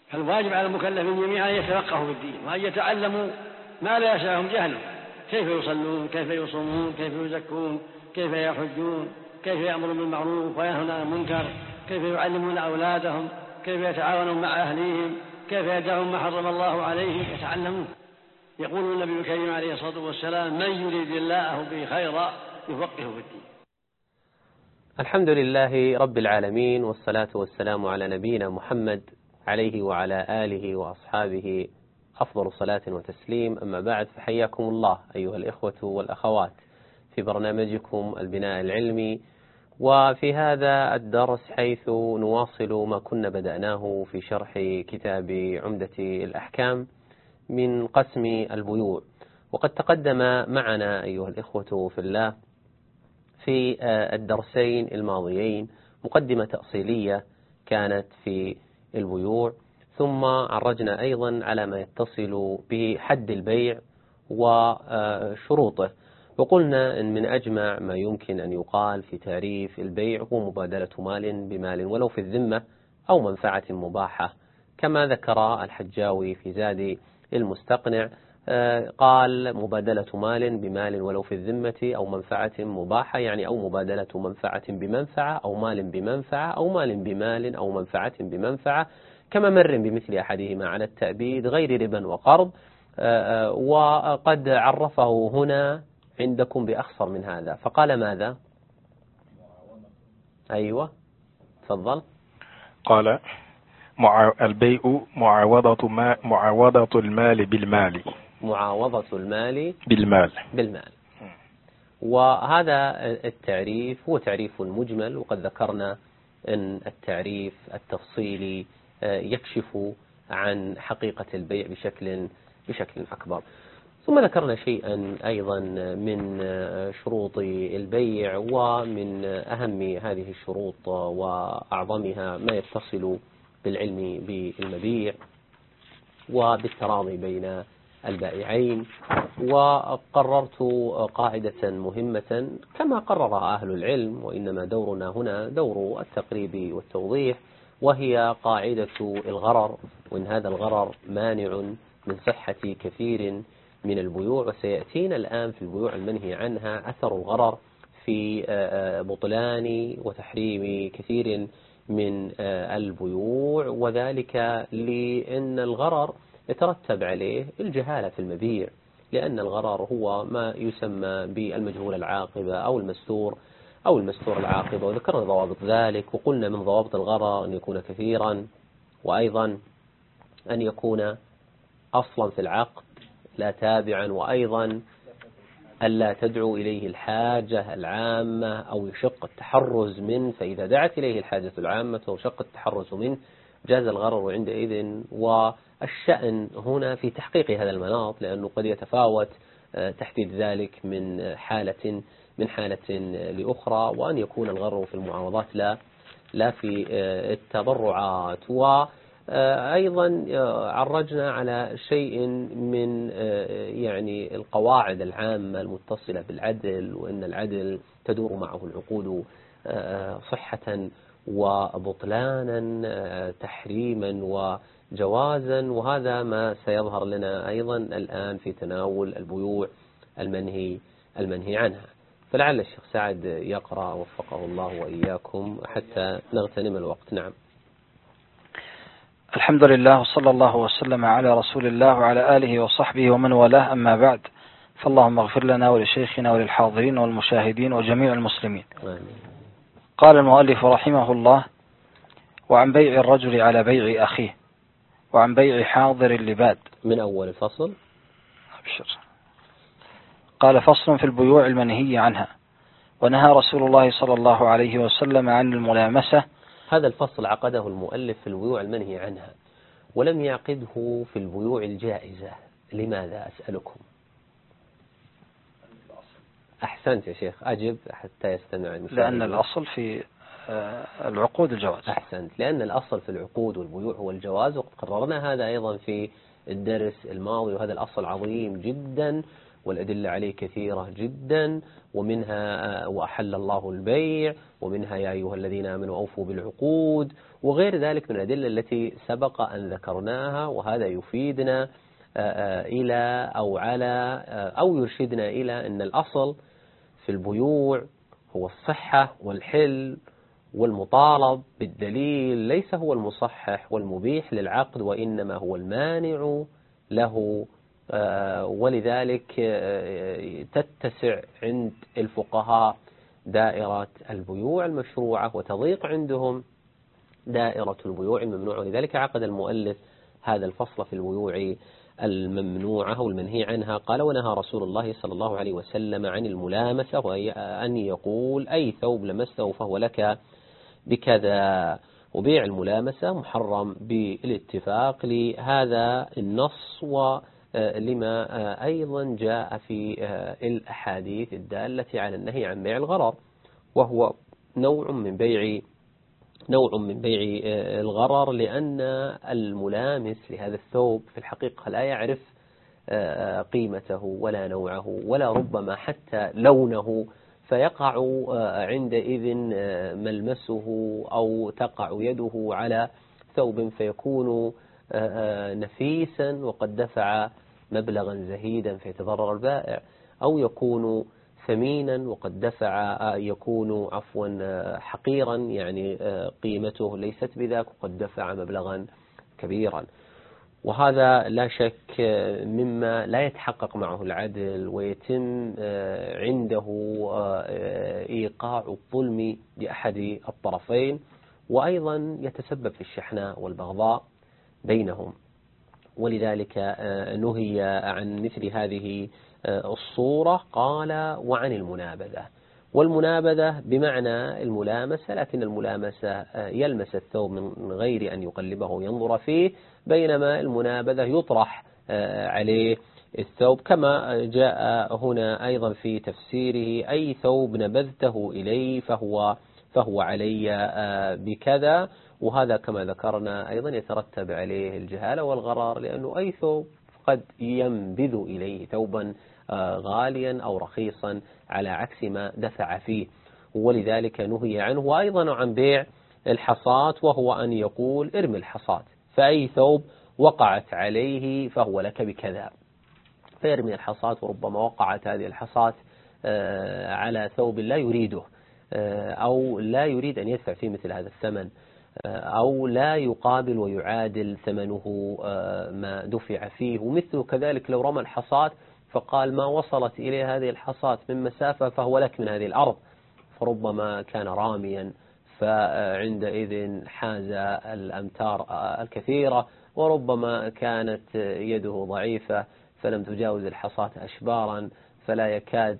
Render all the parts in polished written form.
فالواجب على المكلفين جميعا أن يتفقهوا في الدين وأن يتعلموا ما لا يسعهم جهله، كيف يصلون، كيف يصومون، كيف يزكون، كيف يحجون، كيف يأمرون بالمعروف وينهون عن المنكر، كيف يعلمون أولادهم، كيف يتعاونون مع أهليهم، كيف يدعون ما حرم الله عليهم، يتعلمون. يقول النبي الكريم عليه الصلاة والسلام: من يريد الله به خيرا يفقهه في الدين. الحمد لله رب العالمين، والصلاة والسلام على نبينا محمد عليه وعلى آله وأصحابه أفضل صلاة وتسليم. أما بعد، فحياكم الله أيها الإخوة والأخوات في برنامجكم البناء العلمي، وفي هذا الدرس حيث نواصل ما كنا بدأناه في شرح كتاب عمدة الأحكام من قسم البيوع. وقد تقدم معنا أيها الإخوة في الله في الدرسين الماضيين مقدمة تأصيلية كانت في البيوع، ثم عرجنا أيضا على ما يتصل بحد البيع وشروطه، وقلنا أن من أجمع ما يمكن أن يقال في تعريف البيع هو مبادلة مال بمال ولو في الذمة أو منفعة مباحة، كما ذكر الحجاوي في زاد المستقنع، قال مبادلة مال بمال ولو في الذمة أو منفعة مباحة، يعني أو مبادلة منفعة بمنفعة أو مال بمنفعة أو مال بمال أو منفعة بمنفعة، كما مر بمثل أحدهما على التأبيد غير ربا وقرض. وقد عرفه هنا عندكم بأخصر من هذا، فقال ماذا؟ أيوة تفضل. قال البيع معاوضة المال بالمال. معاوضة المال بالمال. وهذا التعريف هو تعريف مجمل، وقد ذكرنا أن التعريف التفصيلي يكشف عن حقيقة البيع بشكل أكبر. ثم ذكرنا شيئا أيضا من شروط البيع، ومن أهم هذه الشروط وأعظمها ما يتصل بالعلم بالمبيع وبالتراضي بين البائعين. وقررت قاعدة مهمة كما قرر أهل العلم، وإنما دورنا هنا دور التقريب والتوضيح، وهي قاعدة الغرر، وإن هذا الغرر مانع من صحة كثير من البيوع. وسيأتينا الآن في البيوع المنهي عنها أثر الغرر في بطلان وتحريم كثير من البيوع، وذلك لأن الغرر يترتب عليه الجهالة في المبيع، لأن الغرر هو ما يسمى بالمجهول العاقبة أو المستور العاقبة، وذكرنا ضوابط ذلك، وقلنا من ضوابط الغرر أن يكون كثيرا، وأيضا أن يكون أصلا في العقد لا تابعا، وأيضا ألا تدعو إليه الحاجة العامة أو يشق التحرز منه، فإذا دعت إليه الحاجة العامة وشق التحرز منه جاز الغرر عندئذ. والشأن هنا في تحقيق هذا المناط، لأنه قد يتفاوت تحديد ذلك من حالة لأخرى، وأن يكون الغرر في المعاوضات لا في التبرعات. أيضا عرجنا على شيء من يعني القواعد العامة المتصلة بالعدل، وأن العدل تدور معه العقود صحة وبطلانا، تحريما وجوازا، وهذا ما سيظهر لنا أيضا الآن في تناول البيوع المنهي عنها. فلعل الشيخ سعد يقرأ وفقه الله وإياكم حتى نغتنم الوقت. نعم. الحمد لله، وصلى الله وسلم على رسول الله وعلى آله وصحبه ومن والاه، أما بعد، فاللهم اغفر لنا ولشيخنا وللحاضرين والمشاهدين وجميع المسلمين. آمين. قال المؤلف رحمه الله: وعن بيع الرجل على بيع أخيه، وعن بيع حاضر اللباد. من أول الفصل. أبشر. قال: فصل في البيوع المنهي عنها. ونهى رسول الله صلى الله عليه وسلم عن الملامسة. هذا الفصل عقده المؤلف في البيوع المنهي عنها، ولم يعقده في البيوع الجائزة. لماذا أسألكم؟ أحسنت يا شيخ، أجب حتى يستمع المشاهد. لأن الأصل في العقود الجواز. أحسنت، لأن الأصل في العقود والبيوع هو الجواز، وقد قررنا هذا أيضا في الدرس الماضي، وهذا الأصل عظيم جدا، والأدلة عليه كثيرة جدا، ومنها وأحل الله البيع، ومنها يا أيها الذين آمنوا أوفوا بالعقود، وغير ذلك من الأدلة التي سبق أن ذكرناها. وهذا يفيدنا إلى أو يرشدنا إلى أن الأصل في البيوع هو الصحة والحل، والمطالب بالدليل ليس هو المصحح والمبيح للعقد، وإنما هو المانع له. ولذلك تتسع عند الفقهاء دائرة البيوع المشروعة، وتضيق عندهم دائرة البيوع الممنوعة. ولذلك عقد المؤلف هذا الفصل في البيوع الممنوعة والمنهي عنها. قال: ونهى رسول الله صلى الله عليه وسلم عن الملامسة، وهي أن يقول: أي ثوب لمسته فهو لك بكذا. وبيع الملامسة محرم بالاتفاق لهذا النص، ولما أيضا جاء في الأحاديث الدالة على النهي عن بيع الغرر، وهو نوع من بيع الغرر، لأن الملامس لهذا الثوب في الحقيقة لا يعرف قيمته ولا نوعه ولا ربما حتى لونه، فيقع عندئذ ملمسه أو تقع يده على ثوب فيكون نفيسا وقد دفع مبلغا زهيدا فيتضرر البائع، أو يكون ثمينا وقد دفع يكون حقيرا، يعني قيمته ليست بذاك وقد دفع مبلغا كبيرا. وهذا لا شك مما لا يتحقق معه العدل، ويتم عنده إيقاع الظلم لأحد الطرفين، وأيضا يتسبب في الشحناء والبغضاء بينهم. ولذلك نهي عن مثل هذه الصورة. قال: وعن المنابذة. والمنابذة بمعنى الملامسة، لكن الملامسة يلمس الثوب من غير أن يقلبه وينظر فيه، بينما المنابذة يطرح عليه الثوب، كما جاء هنا أيضا في تفسيره: أي ثوب نبذته إليه فهو علي بكذا. وهذا كما ذكرنا أيضا يترتب عليه الجهالة والغرار، لأنه أي ثوب قد ينبذ إليه ثوبا غاليا أو رخيصا على عكس ما دفع فيه، ولذلك نهي عنه. وأيضا عن بيع الحصات، وهو أن يقول: ارمي الحصات، فأي ثوب وقعت عليه فهو لك بكذا، فيرمي الحصات. وربما وقعت هذه الحصات على ثوب لا يريده، أو لا يريد أن يدفع فيه مثل هذا الثمن، أو لا يقابل ويعادل ثمنه ما دفع فيه. ومثل كذلك لو رمى الحصات فقال: ما وصلت إلى هذه الحصات من مسافة فهو لك من هذه الأرض، فربما كان راميا فعندئذ حاز الأمتار الكثيرة، وربما كانت يده ضعيفة فلم تجاوز الحصات أشبارا، فلا يكاد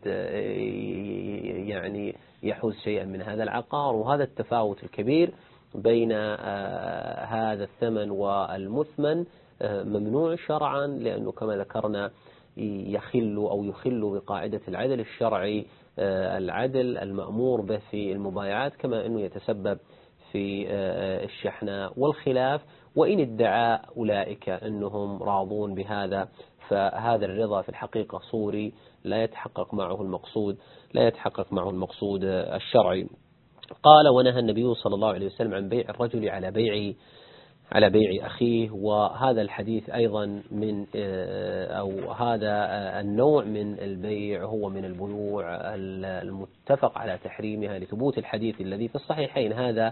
يعني يحوز شيئا من هذا العقار. وهذا التفاوت الكبير بين هذا الثمن والمثمن ممنوع شرعا، لأنه كما ذكرنا يخل بقاعدة العدل الشرعي، العدل المأمور به في المبايعات، كما أنه يتسبب في الشحناء والخلاف. وإن ادعى أولئك أنهم راضون بهذا، فهذا الرضا في الحقيقة صوري لا يتحقق معه المقصود الشرعي. قال: ونهى النبي صلى الله عليه وسلم عن بيع الرجل على بيع أخيه. وهذا الحديث أيضا من أو هذا النوع من البيع هو من البيوع المتفق على تحريمها، لثبوت الحديث الذي في الصحيحين هذا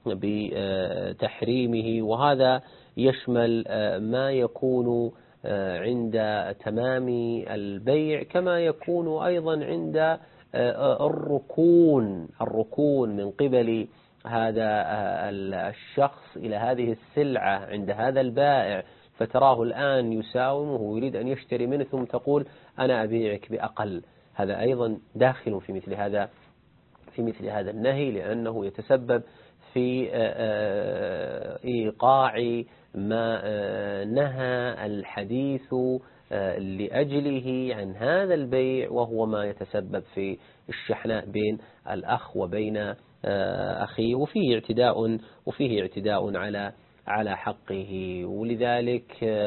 بتحريمه. وهذا يشمل ما يكون عند تمام البيع، كما يكون أيضا عند الركون من قبل هذا الشخص إلى هذه السلعة عند هذا البائع، فتراه الآن يساومه ويريد أن يشتري منه، ثم تقول: أنا أبيعك بأقل. هذا أيضا داخل في مثل هذا النهي، لأنه يتسبب في إيقاع ما نهى الحديث لأجله عن هذا البيع، وهو ما يتسبب في الشحناء بين الأخ وبين أخيه، وفيه اعتداء على حقه. ولذلك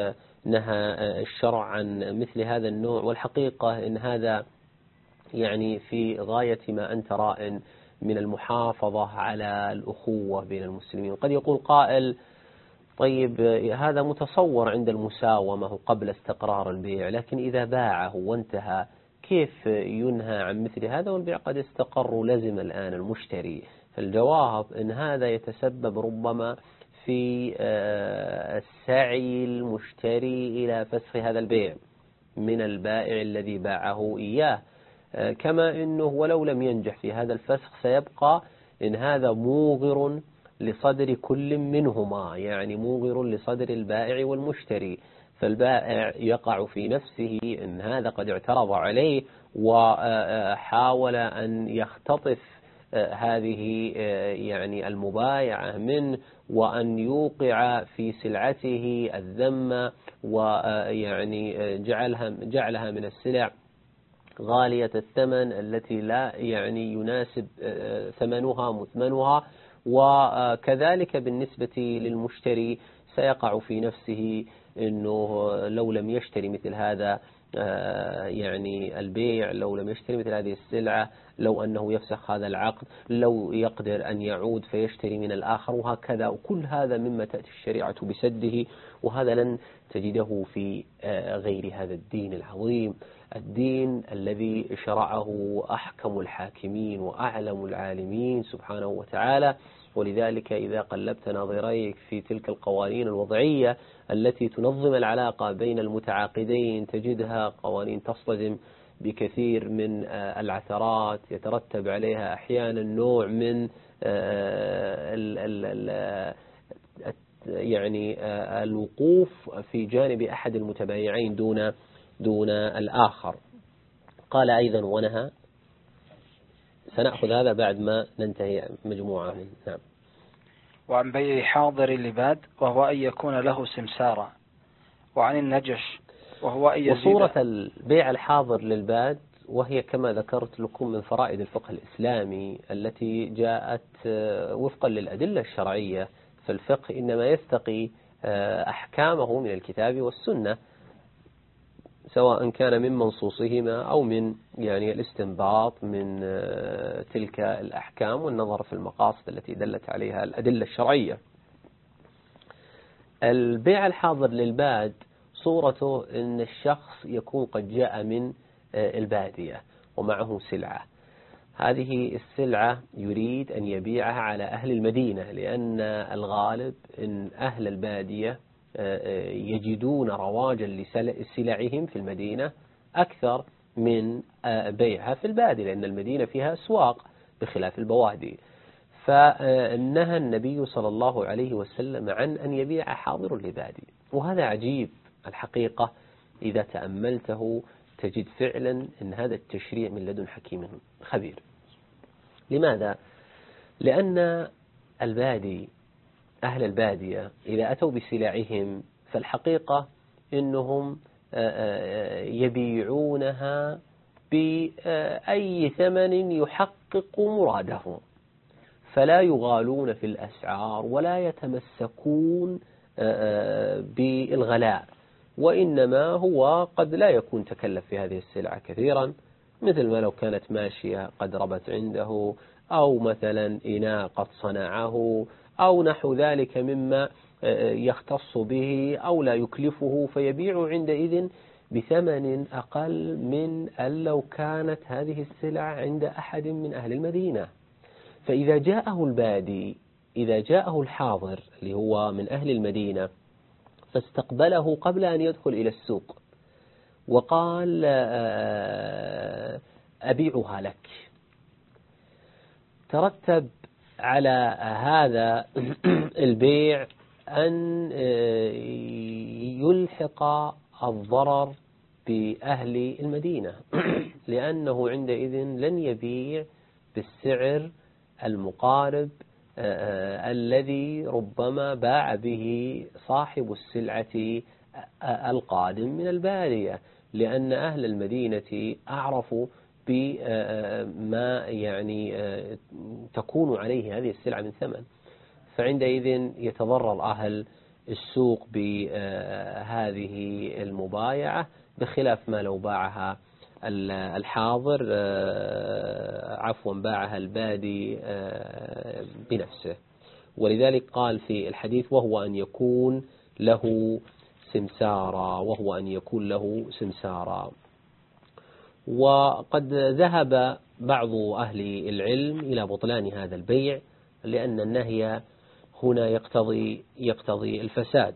نهى الشرع عن مثل هذا النوع، والحقيقة إن هذا يعني في غاية ما أنت راء من المحافظة على الأخوة بين المسلمين. قد يقول قائل طيب هذا متصور عند المساومة قبل استقرار البيع، لكن إذا باعه وانتهى كيف ينهى عن مثل هذا والبيع قد استقر ولزم الآن المشتري؟ فالجواب إن هذا يتسبب ربما في السعي المشتري إلى فسخ هذا البيع من البائع الذي باعه إياه، كما أنه ولو لم ينجح في هذا الفسخ سيبقى إن هذا موغر لصدر كل منهما، يعني موغر لصدر البائع والمشتري. فالبائع يقع في نفسه إن هذا قد اعترض عليه وحاول أن يختطف هذه يعني المبايعة منه وأن يوقع في سلعته الذمة ويعني جعلها من السلع غالية الثمن التي لا يعني يناسب ثمنها مثمنها. وكذلك بالنسبة للمشتري سيقع في نفسه أنه لو لم يشتري مثل هذا يعني البيع، لو لم يشتري مثل هذه السلعة، لو أنه يفسخ هذا العقد، لو يقدر أن يعود فيشتري من الآخر، وهكذا. وكل هذا مما تأتي الشريعة بسده، وهذا لن تجده في غير هذا الدين العظيم، الدين الذي شرعه أحكم الحاكمين وأعلم العالمين سبحانه وتعالى. ولذلك إذا قلبت ناظريك في تلك القوانين الوضعية التي تنظم العلاقة بين المتعاقدين تجدها قوانين تصطدم بكثير من العثرات يترتب عليها أحيانا نوع من يعني الوقوف في جانب أحد المتبايعين دون الآخر. قال أيضا ونهى، سنأخذ هذا بعد ما ننتهي مجموعة من نعم. وعن بيع حاضر اللباد وهو أن يكون له سمسارا، وعن النجش وهو أن يزيد. وصورة البيع الحاضر للباد وهي كما ذكرت لكم من فرائض الفقه الإسلامي التي جاءت وفقا للأدلة الشرعية، فالفقه إنما يستقي أحكامه من الكتاب والسنة، سواء كان من منصوصهما أو من يعني الاستنباط من تلك الأحكام والنظر في المقاصد التي دلت عليها الأدلة الشرعية. البيع الحاضر للباد صورته أن الشخص يكون قد جاء من البادية ومعه سلعة، هذه السلعة يريد أن يبيعها على أهل المدينة، لأن الغالب أن أهل البادية يجدون رواجا لسلعهم في المدينة أكثر من بيعها في البادية، لأن المدينة فيها أسواق بخلاف البوادي. فنهى النبي صلى الله عليه وسلم عن أن يبيع حاضر لبادي، وهذا عجيب الحقيقة إذا تأملته تجد فعلا أن هذا التشريع من لدن حكيم خبير. لماذا؟ لأن البادي أهل البادية إذا أتوا بسلعهم فالحقيقة إنهم يبيعونها بأي ثمن يحقق مرادهم، فلا يغالون في الأسعار ولا يتمسكون بالغلاء، وإنما هو قد لا يكون تكلف في هذه السلعة كثيرا، مثل ما لو كانت ماشية قد ربت عنده، أو مثلا إناء قد صنعه، أو نحو ذلك مما يختص به أو لا يكلفه، فيبيع عندئذ بثمن أقل من أن لو كانت هذه السلعة عند أحد من أهل المدينة. فإذا جاءه البادي، إذا جاءه الحاضر اللي هو من أهل المدينة فاستقبله قبل أن يدخل إلى السوق وقال أبيعها لك، ترتب على هذا البيع أن يلحق الضرر بأهل المدينة، لأنه عندئذ لن يبيع بالسعر المقارب الذي ربما باع به صاحب السلعة القادم من البادية، لأن أهل المدينة أعرفوا بما يعني تكون عليه هذه السلعة من ثمن، فعندئذ يتضرر أهل السوق بهذه المبايعة، بخلاف ما لو باعها الحاضر باعها البادي بنفسه. ولذلك قال في الحديث وهو أن يكون له سمسارا. وقد ذهب بعض أهل العلم إلى بطلان هذا البيع، لأن النهي هنا يقتضي الفساد.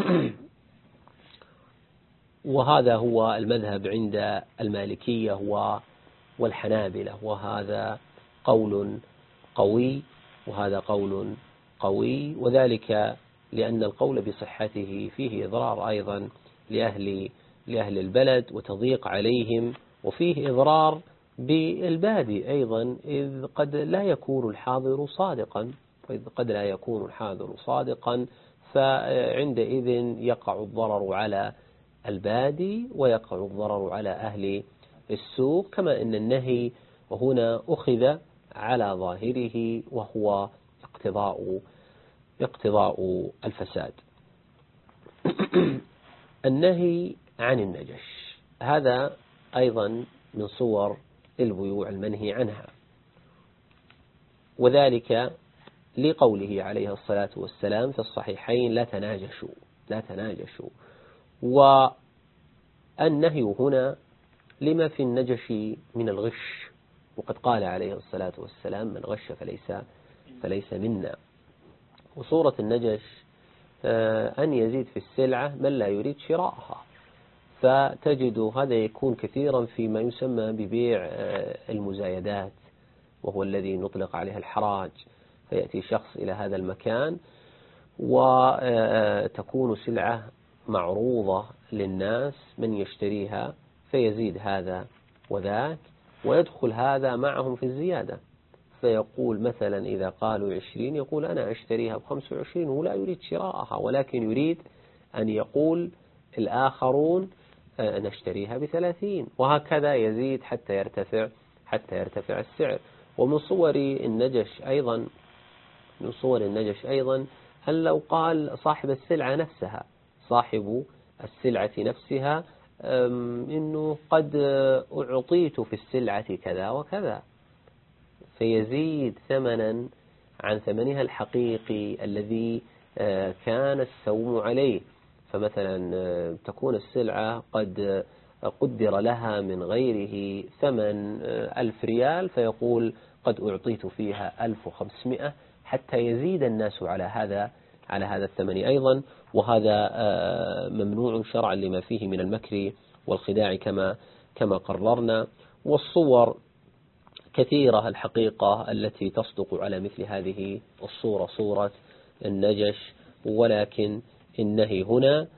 وهذا هو المذهب عند المالكية والحنابلة، وهذا قول قوي، وذلك لأن القول بصحته فيه إضرار أيضا لأهل البلد وتضييق عليهم، وفيه إضرار بالبادي أيضا، إذ قد لا يكون الحاضر صادقا، فعندئذ يقع الضرر على البادي ويقع الضرر على أهل السوق، كما أن النهي هنا أخذ على ظاهره وهو اقتضاء الفساد. النهي عن النجش هذا أيضا من صور البيوع المنهي عنها، وذلك لقوله عليه الصلاة والسلام في الصحيحين لا تناجشوا. والنهي هنا لما في النجش من الغش، وقد قال عليه الصلاة والسلام من غش فليس منا. وصورة النجش أن يزيد في السلعة من لا يريد شراءها، فتجد هذا يكون كثيرا فيما يسمى ببيع المزايدات، وهو الذي نطلق عليه الحراج. فيأتي شخص إلى هذا المكان وتكون سلعة معروضة للناس من يشتريها، فيزيد هذا وذاك، ويدخل هذا معهم في الزيادة، فيقول مثلا إذا قالوا 20 يقول أنا أشتريها ب25، ولا يريد شراءها، ولكن يريد أن يقول الآخرون نشتريها ب30، وهكذا يزيد حتى يرتفع السعر. ومن صور النجش أيضا أن لو قال صاحب السلعة نفسها إنه قد أعطيت في السلعة كذا وكذا، فيزيد ثمنا عن ثمنها الحقيقي الذي كان السوم عليه. فمثلا تكون السلعة قد قدر لها من غيره ثمن 1000 ريال، فيقول قد أعطيت فيها 1500، حتى يزيد الناس على هذا الثمن أيضا. وهذا ممنوع شرعا لما فيه من المكر والخداع كما قررنا. والصور كثيرة الحقيقة التي تصدق على مثل هذه الصورة، صورة النجش، ولكن النهي هنا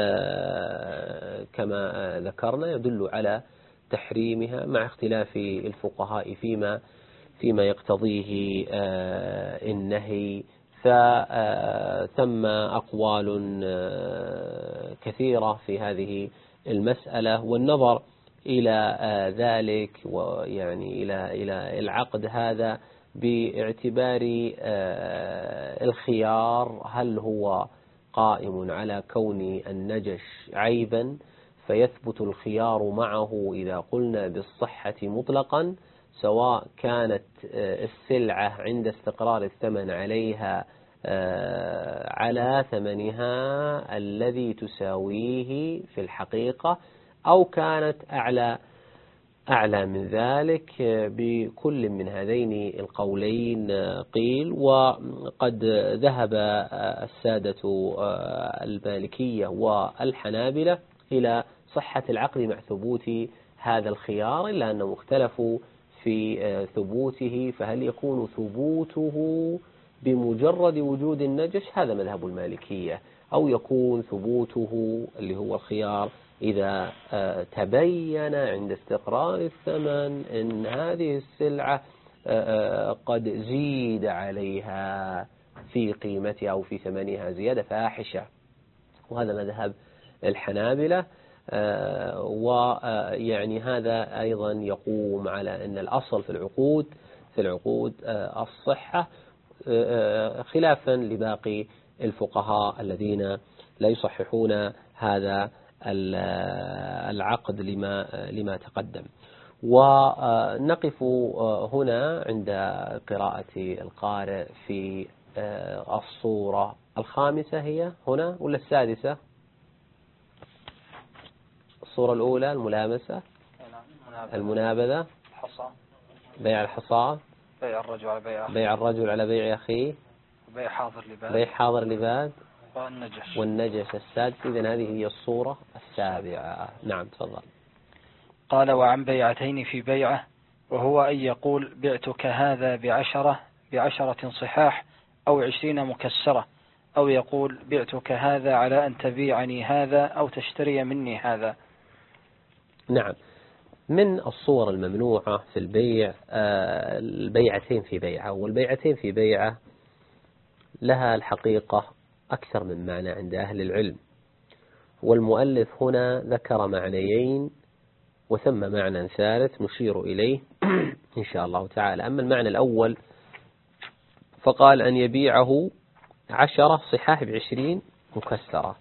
كما ذكرنا يدل على تحريمها، مع اختلاف الفقهاء فيما يقتضيه النهي. فثم أقوال كثيرة في هذه المسألة، والنظر إلى ذلك ويعني إلى العقد هذا باعتبار الخيار، هل هو قائم على كون النجش عيبا فيثبت الخيار معه إذا قلنا بالصحة مطلقا، سواء كانت السلعة عند استقرار الثمن عليها على ثمنها الذي تساويه في الحقيقة، أو كانت أعلى من ذلك. بكل من هذين القولين قيل. وقد ذهب السادة المالكية والحنابلة إلى صحة العقد مع ثبوت هذا الخيار، إلا أنهم اختلفوا في ثبوته، فهل يكون ثبوته بمجرد وجود النجش، هذا مذهب المالكية، أو يكون ثبوته اللي هو الخيار إذا تبين عند استقرار الثمن أن هذه السلعة قد زيد عليها في قيمتها أو في ثمنها زيادة فاحشة. وهذا مذهب الحنابلة. ويعني هذا أيضا يقوم على أن الأصل في العقود الصحة، خلافا لباقي الفقهاء الذين لا يصححون هذا العقد لما تقدم. ونقف هنا عند قراءة القارئ في الصورة الخامسة، هي هنا ولا السادسة؟ الصورة الأولى الملامسة، المنابذة، بيع الحصى، بيع الرجل على بيع أخيه، بيع حاضر لباد، والنجش السادس. إذن هذه هي الصورة السابعة. نعم تفضل. قال: وعن بيعتين في بيعة، وهو أن يقول بعتك هذا بعشرة صحاح أو 20 مكسرة، أو يقول بعتك هذا على أن تبيعني هذا أو تشتري مني هذا. نعم، من الصور الممنوعة في البيع البيعتين في بيعة. والبيعتين في بيعة لها الحقيقة أكثر من معنى عند أهل العلم، والمؤلف هنا ذكر معنيين وثم معنى ثالث نشير إليه إن شاء الله تعالى. أما المعنى الأول فقال أن يبيعه 10 صحاح ب20 مكسرة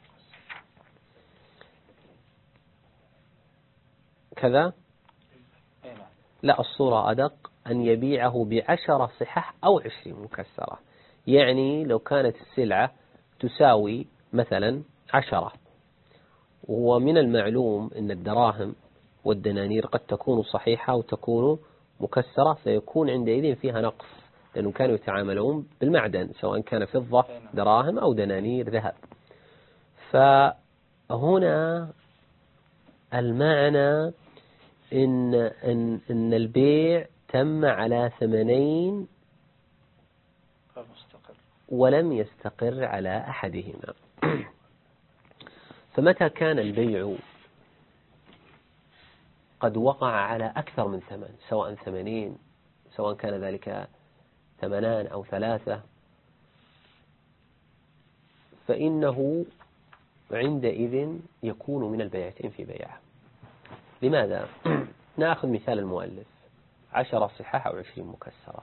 كذا. لا، الصورة أدق، أن يبيعه ب10 صحاح أو 20 مكسرة. يعني لو كانت السلعة تساوي مثلا 10، ومن المعلوم أن الدراهم والدنانير قد تكون صحيحة وتكون مكسرة، فيكون عندئذ فيها نقص، لأنهم كانوا يتعاملون بالمعدن سواء كان فضة دراهم أو دنانير ذهب. فهنا المعنى إن البيع تم على ثمنين ولم يستقر على أحدهما. فمتى كان البيع قد وقع على أكثر من ثمن، سواء ثمنين، سواء كان ذلك ثمنان أو 3، فإنه عندئذ يكون من البيعتين في بيعة. لماذا؟ نأخذ مثال المؤلف 10 صحاح أو 20 مكسرة،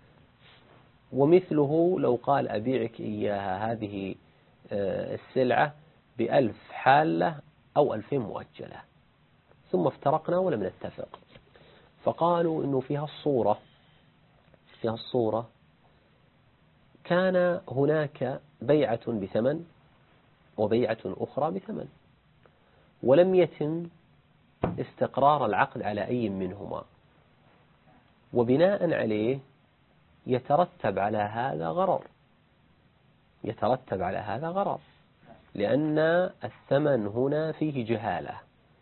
ومثله لو قال أبيعك إياها هذه السلعة ب1000 حالة أو 2000 مؤجلة، ثم افترقنا ولم نتفق، فقالوا إنه فيها الصورة كان هناك بيعة بثمن وبيعة أخرى بثمن، ولم يتم استقرار العقد على أي منهما، وبناء عليه يترتب على هذا غرر، لأن الثمن هنا فيه جهالة.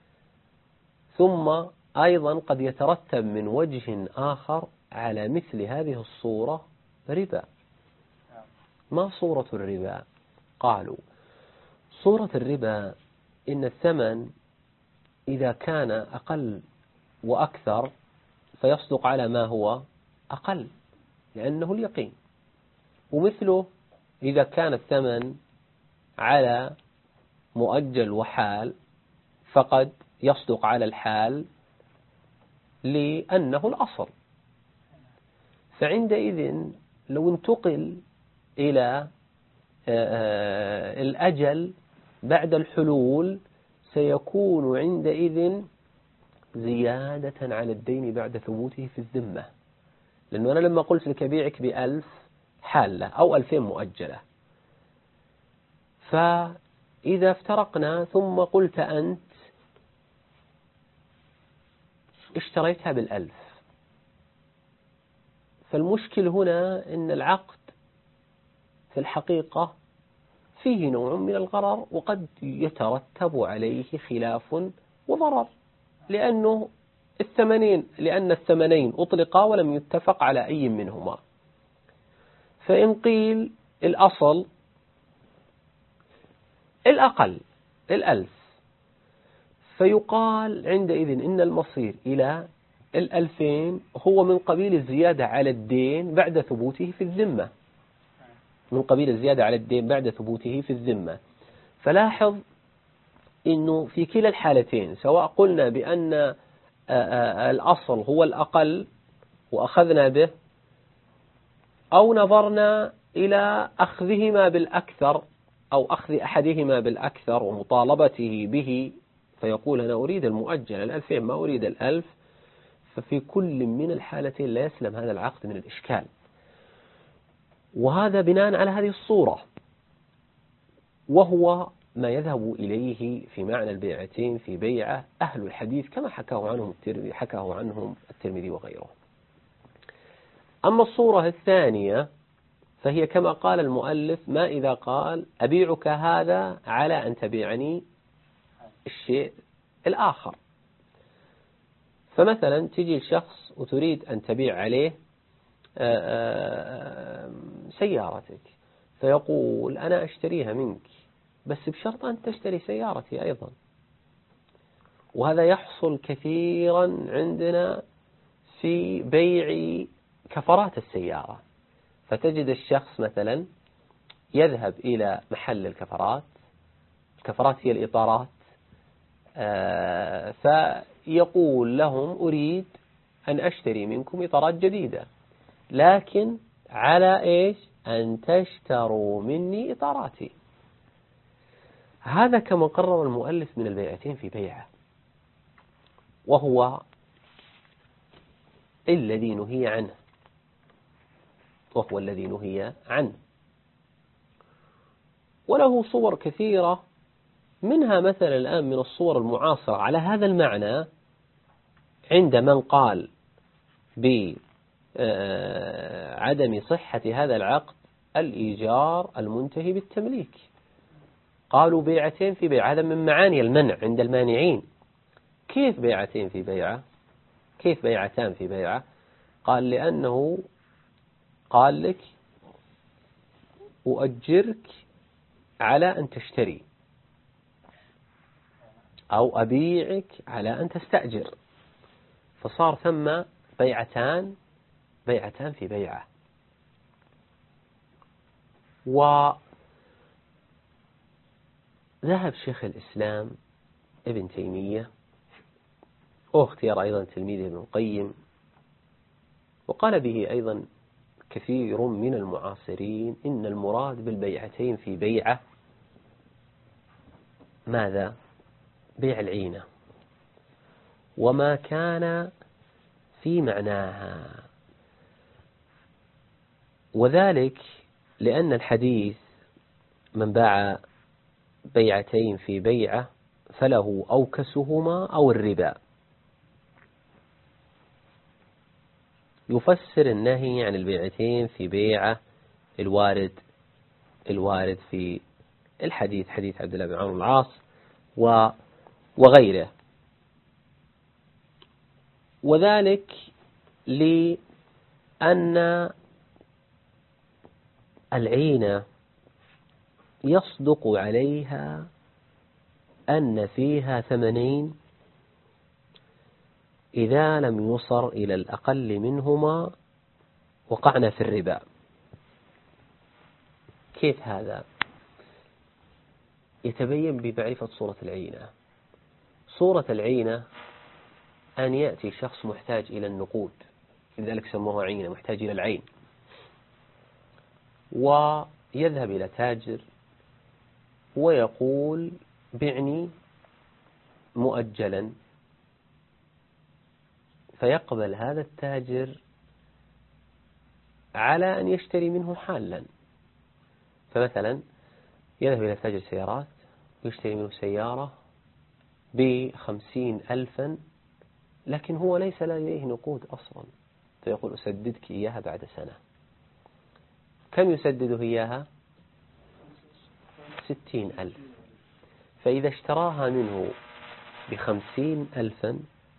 ثم أيضا قد يترتب من وجه آخر على مثل هذه الصورة ربا. ما صورة الربا؟ قالوا صورة الربا إن الثمن إذا كان أقل وأكثر فيصدق على ما هو أقل لأنه اليقين، ومثله إذا كان الثمن على مؤجل وحال فقد يصدق على الحال لأنه الأصل. فعندئذ لو انتقل إلى الأجل بعد الحلول سيكون عندئذ زيادة على الدين بعد ثبوته في الذمة، لأنه أنا لما قلت لك بيعك ب1000 حالة أو 2000 مؤجلة، فإذا افترقنا ثم قلت أنت اشتريتها ب1000، فالمشكل هنا أن العقد في الحقيقة فيه نوع من الغرر، وقد يترتب عليه خلاف وضرر، لأن الثمنين أطلقا ولم يتفق على أي منهما. فإن قيل الأصل الأقل 1000، فيقال عندئذ إن المصير إلى 2000 هو من قبيل الزيادة على الدين بعد ثبوته في الذمة، فلاحظ إنه في كلا الحالتين سواء قلنا بأن الأصل هو الأقل وأخذنا به، أو نظرنا إلى أخذهما بالأكثر أو أخذ أحدهما بالأكثر ومطالبته به، فيقول أنا أريد المؤجل 2000 ما أريد 1000، ففي كل من الحالتين لا يسلم هذا العقد من الإشكال. وهذا بناء على هذه الصورة، وهو ما يذهب إليه في معنى البيعتين في بيعة أهل الحديث كما حكاه عنهم الترمذي وغيره. أما الصورة الثانية فهي كما قال المؤلف: ما إذا قال أبيعك هذا على أن تبيعني الشيء الآخر. فمثلا تجي الشخص وتريد أن تبيع عليه سيارتك، فيقول أنا أشتريها منك بس بشرط أن تشتري سيارتي أيضا. وهذا يحصل كثيرا عندنا في بيع كفرات السيارة، فتجد الشخص مثلا يذهب إلى محل الكفرات هي الإطارات، فيقول لهم أريد أن أشتري منكم إطارات جديدة، لكن على إيش؟ أن تشتروا مني إطاراتي. هذا كما قرر المؤلف من البيعتين في بيعة، وهو الذي نهي عنه، وله صور كثيرة، منها مثلا الآن من الصور المعاصرة على هذا المعنى عند من قال بعدم صحة هذا العقد الإيجار المنتهي بالتمليك. قالوا بيعتين في بيعة، هذا من معاني المنع عند المانعين. كيف بيعتين في بيعة؟ كيف بيعتان في بيعة؟ قال لأنه قال لك أؤجرك على أن تشتري، أو أبيعك على أن تستأجر، فصار ثم بيعتان في بيعة. وذهب شيخ الإسلام ابن تيمية، واختيار أيضا تلميذه ابن القيم، وقال به أيضا كثير من المعاصرين، إن المراد بالبيعتين في بيعة ماذا؟ بيع العينة وما كان في معناها، وذلك لأن الحديث من باع بيعتين في بيعة فله أوكسهما أو الربا، يفسر النهي عن البيعتين في بيعة الوارد في الحديث، حديث عبد الله بن عمرو بن العاص وغيره. وذلك لأن العينة يصدق عليها أن فيها ثمنين إذا لم يصر إلى الأقل منهما وقعنا في الربا. كيف هذا؟ يتبين بمعرفة صورة العينة. صورة العينة أن يأتي شخص محتاج إلى النقود، لذلك سموها عينة، محتاج إلى العين، ويذهب إلى تاجر ويقول بعني مؤجلا، فيقبل هذا التاجر على أن يشتري منه حالا. فمثلا يذهب إلى تاجر سيارات ويشتري منه سيارة ب50,000، لكن هو ليس لديه نقود أصلا، فيقول أسددك إياها بعد سنة. كم يسدده إياها؟ 60,000. فإذا اشتراها منه ب50,000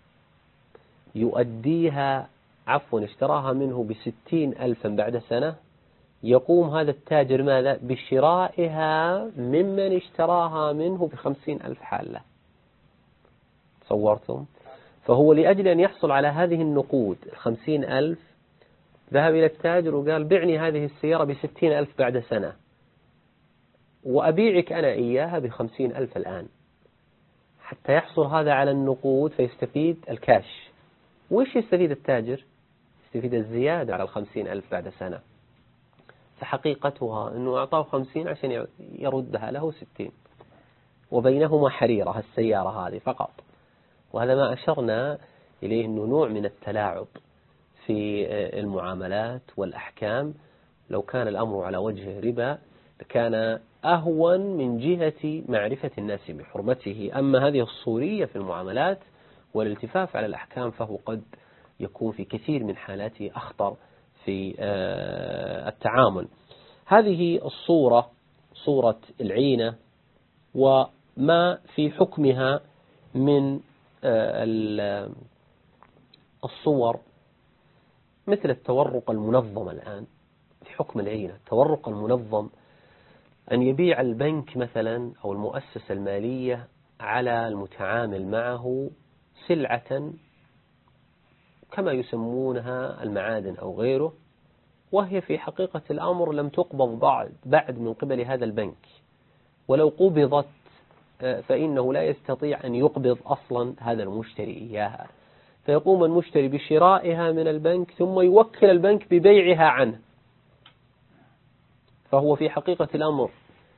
يؤديها اشتراها منه ب60,000 بعد سنة، يقوم هذا التاجر ماذا؟ بشرائها ممن اشتراها منه ب50,000 حالة. تصورتم؟ فهو لأجل أن يحصل على هذه النقود 50,000 ذهب إلى التاجر وقال بعني هذه السيارة ب60,000 بعد سنة، وأبيعك أنا إياها ب50,000 الآن، حتى يحصل هذا على النقود فيستفيد الكاش. وإيش يستفيد التاجر؟ يستفيد الزيادة على 50,000 بعد سنة. فحقيقتها أنه أعطاه 50 عشان يردها له 60، وبينهما حريرة السيارة هذه فقط. وهذا ما أشرنا إليه أنه نوع من التلاعب في المعاملات والأحكام. لو كان الأمر على وجه ربا كان أهون من جهة معرفة الناس بحرمته. أما هذه الصورية في المعاملات والالتفاف على الأحكام فهو قد يكون في كثير من حالاته أخطر في التعامل. هذه الصورة صورة العينة وما في حكمها من الصور مثل التورق المنظم. الآن في حكم العينة التورق المنظم أن يبيع البنك مثلا أو المؤسسة المالية على المتعامل معه سلعة كما يسمونها المعادن أو غيره، وهي في حقيقة الأمر لم تقبض بعد من قبل هذا البنك، ولو قبضت فإنه لا يستطيع أن يقبض أصلا هذا المشتري إياها، فيقوم المشتري بشرائها من البنك ثم يوكل البنك ببيعها عنه. فهو في حقيقة الأمر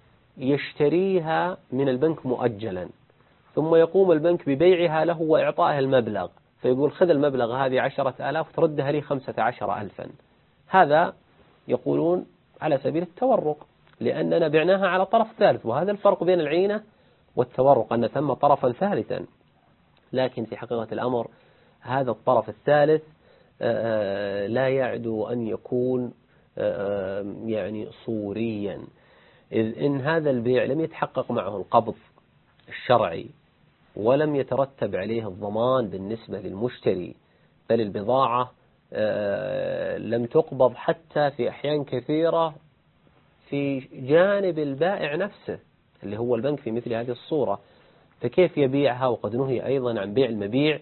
يشتريها من البنك مؤجلا، ثم يقوم البنك ببيعها له وإعطائها المبلغ، فيقول خذ المبلغ هذه 10,000 تردها لي 15,000. هذا يقولون على سبيل التورق لأننا بعناها على طرف ثالث، وهذا الفرق بين العينة والتورق أن ثم طرفا ثالثا. لكن في حقيقة الأمر هذا الطرف الثالث لا يعدو أن يكون يعني صوريا، إذ إن هذا البيع لم يتحقق معه القبض الشرعي ولم يترتب عليه الضمان بالنسبة للمشتري، بل البضاعة لم تقبض حتى في أحيان كثيرة في جانب البائع نفسه اللي هو البنك في مثل هذه الصورة، فكيف يبيعها وقد نهي أيضا عن بيع المبيع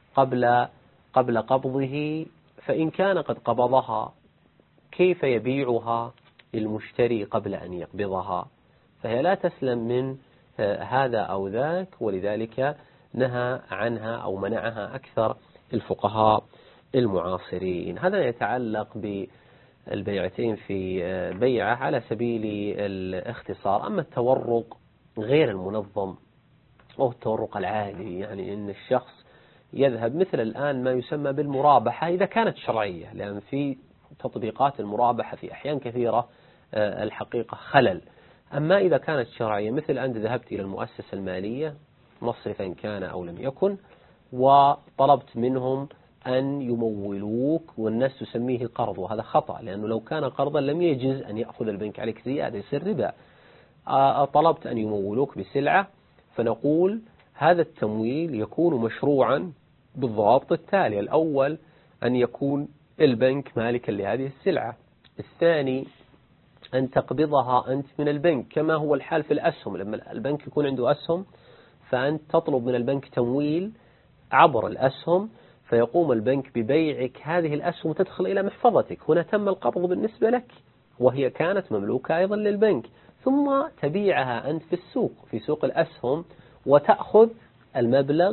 قبل قبضه؟ فإن كان قد قبضها كيف يبيعها للمشتري قبل أن يقبضها؟ فهي لا تسلم من هذا أو ذاك، ولذلك نهى عنها أو منعها أكثر الفقهاء المعاصرين. هذا يتعلق بالبيعتين في بيعة على سبيل الاختصار. أما التورق غير المنظم أو التورق العادي، يعني أن الشخص يذهب مثل الآن ما يسمى بالمرابحة إذا كانت شرعية، لأن في تطبيقات المرابحة في أحيان كثيرة الحقيقة خلل. أما إذا كانت شرعية مثل أنت ذهبت إلى المؤسسة المالية مصرفا كان أو لم يكن وطلبت منهم أن يمولوك، والناس تسميه قرض، وهذا خطأ، لأنه لو كان قرضا لم يجز أن يأخذ البنك عليك زيادة، يصير ربا. طلبت أن يمولوك بسلعة، فنقول هذا التمويل يكون مشروعا بالضوابط التالية: الأول أن يكون البنك مالكا لهذه السلعة، الثاني أن تقبضها أنت من البنك كما هو الحال في الأسهم، لما البنك يكون عنده أسهم فأنت تطلب من البنك تمويل عبر الأسهم، فيقوم البنك ببيعك هذه الأسهم وتدخل إلى محفظتك. هنا تم القبض بالنسبة لك وهي كانت مملوكة أيضا للبنك، ثم تبيعها أنت في السوق، في سوق الأسهم، وتأخذ المبلغ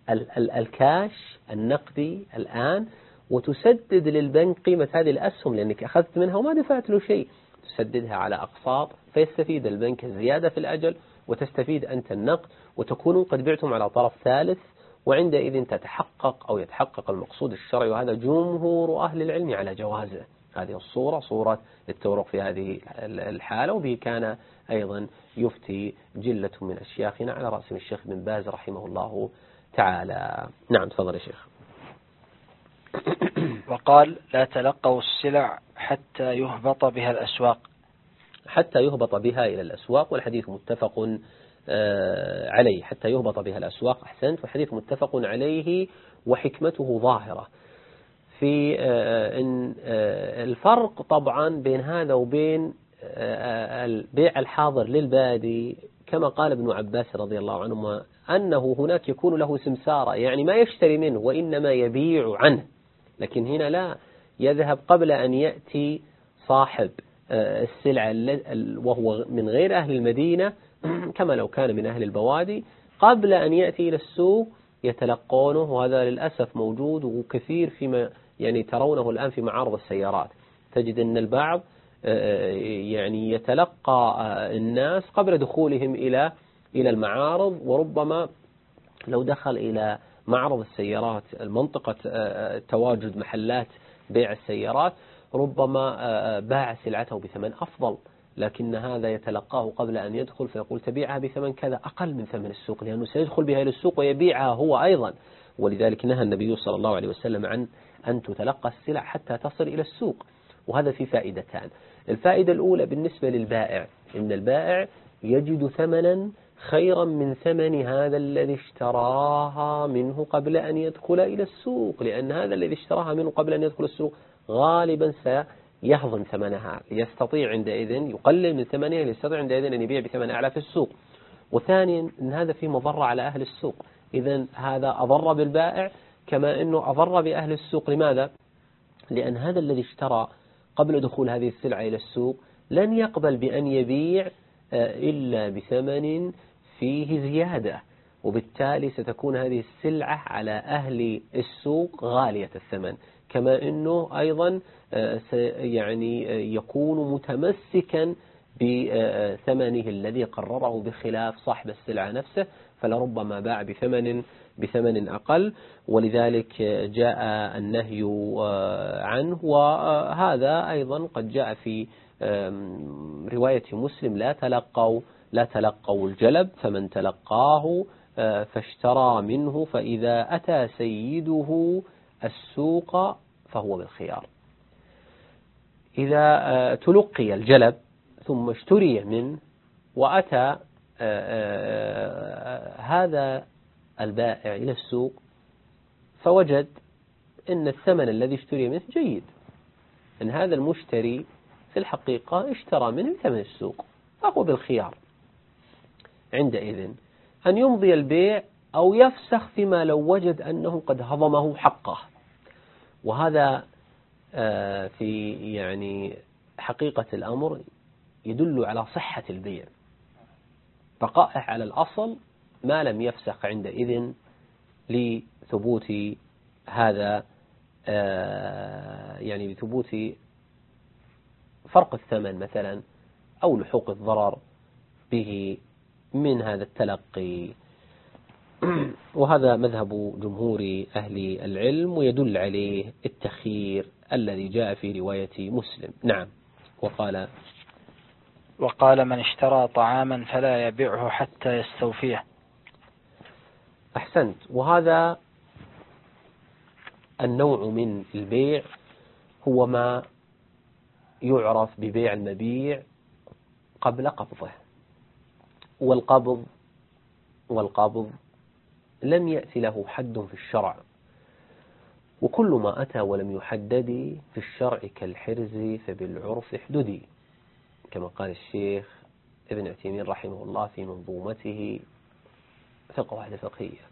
الكاش النقدي الآن وتسدد للبنك قيمة هذه الأسهم، لأنك أخذت منها وما دفعت له شيء، تسددها على أقساط، فيستفيد البنك الزيادة في الأجل وتستفيد أنت النقد، وتكونوا قد بعتم على طرف ثالث، وعندئذ تتحقق أو يتحقق المقصود الشرعي، وهذا جمهور أهل العلم على جوازه. هذه الصورة صورة التورق في هذه الحالة، وبه كان أيضا يفتي جلة من أشياخنا على رأسهم الشيخ بن باز رحمه الله تعالى. نعم تفضل يا شيخ. وقال: لا تلقوا السلع حتى يهبط بها الأسواق. حتى يهبط بها إلى الأسواق، والحديث متفق عليه. حتى يهبط بها الأسواق، أحسنت، والحديث متفق عليه وحكمته ظاهرة في إن الفرق طبعا بين هذا وبين البيع الحاضر للبادي، كما قال ابن عباس رضي الله عنهما أنه هناك يكون له سمسارة، يعني ما يشتري منه وإنما يبيع عنه، لكن هنا لا، يذهب قبل أن يأتي صاحب السلعة وهو من غير أهل المدينة كما لو كان من أهل البوادي، قبل أن يأتي إلى السوق يتلقونه، وهذا للأسف موجود وكثير فيما يعني ترونه الآن في معارض السيارات. تجد أن البعض يعني يتلقى الناس قبل دخولهم إلى المعارض. وربما لو دخل إلى معرض السيارات، المنطقة تواجد محلات بيع السيارات، ربما باع سلعته بثمن أفضل، لكن هذا يتلقاه قبل أن يدخل فيقول تبيعها بثمن كذا أقل من ثمن السوق، لأنه سيدخل بها إلى السوق ويبيعها هو أيضا. ولذلك نهى النبي صلى الله عليه وسلم عن أن تتلقى السلع حتى تصل إلى السوق. وهذا في فائدتان. الفائدة الأولى بالنسبة للبائع، إن البائع يجد ثمنا خيرا من ثمن هذا الذي اشتراها منه قبل أن يدخل إلى السوق، لأن هذا الذي اشتراها منه قبل أن يدخل السوق غالبا سيهضم ثمنها، يستطيع عندئذ يقلل من ثمنها، يستطيع عندئذ أن يبيع بثمن أعلى في السوق. وثانيا أن هذا فيه مضرة على أهل السوق، إذن هذا أضر بالبائع كما أنه أضر بأهل السوق. لماذا؟ لأن هذا الذي اشترى قبل دخول هذه السلعة إلى السوق لن يقبل بأن يبيع إلا بثمن فيه زيادة، وبالتالي ستكون هذه السلعة على أهل السوق غالية الثمن، كما أنه أيضا يعني يكون متمسكا بثمنه الذي قرره بخلاف صاحب السلعة نفسه، فلربما باع بثمن أقل. ولذلك جاء النهي عنه. وهذا أيضا قد جاء في رواية مسلم: لا تلقوا الجلب، فمن تلقاه فاشترى منه فإذا أتى سيده السوق فهو بالخيار. إذا تلقي الجلب ثم اشتري منه وأتى هذا البائع إلى السوق فوجد أن الثمن الذي اشتري منه جيد، أن هذا المشتري في الحقيقة اشترى منه بثمن السوق، فهو بالخيار عندئذ أن يمضي البيع أو يفسخ فيما لو وجد أنه قد هضمه حقه. وهذا في يعني حقيقة الأمر يدل على صحة البيع، بقائه على الأصل ما لم يفسخ عندئذ لثبوت هذا، يعني لثبوت فرق الثمن مثلا أو لحوق الضرر به من هذا التلقي. وهذا مذهب جمهور أهل العلم، ويدل عليه التخيير الذي جاء في رواية مسلم. نعم. وقال من اشترى طعاما فلا يبيعه حتى يستوفيه. أحسنت. وهذا النوع من البيع هو ما يعرف ببيع المبيع قبل قبضه. والقبض لم يأتي له حد في الشرع، وكل ما أتى ولم يحدد في الشرع كالحرز فبالعرف احددي، كما قال الشيخ ابن عثيمين رحمه الله في منظومته في القواعد الفقهية.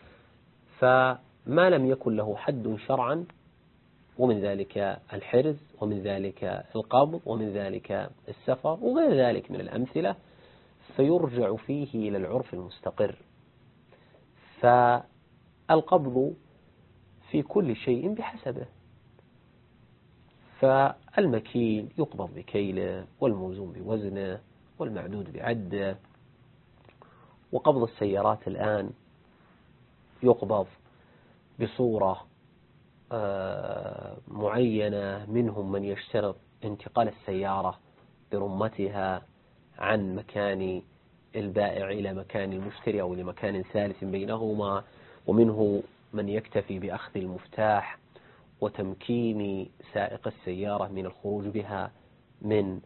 فما لم يكن له حد شرعا، ومن ذلك الحرز، ومن ذلك القبض، ومن ذلك السفر، وغير ذلك من الأمثلة، فيرجع فيه إلى العرف المستقر. فالقبض في كل شيء بحسبه، فالمكيل يقبض بكيله، والموزون بوزنه، والمعدود بعده. وقبض السيارات الآن يقبض بصورة معينة، منهم من يشترط انتقال السيارة برمتها عن مكان البائع إلى مكان المشتري أو إلى مكان ثالث بينهما، ومنه من يكتفي بأخذ المفتاح وتمكين سائق السيارة من الخروج بها من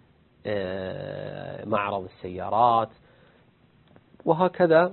معرض السيارات. وهكذا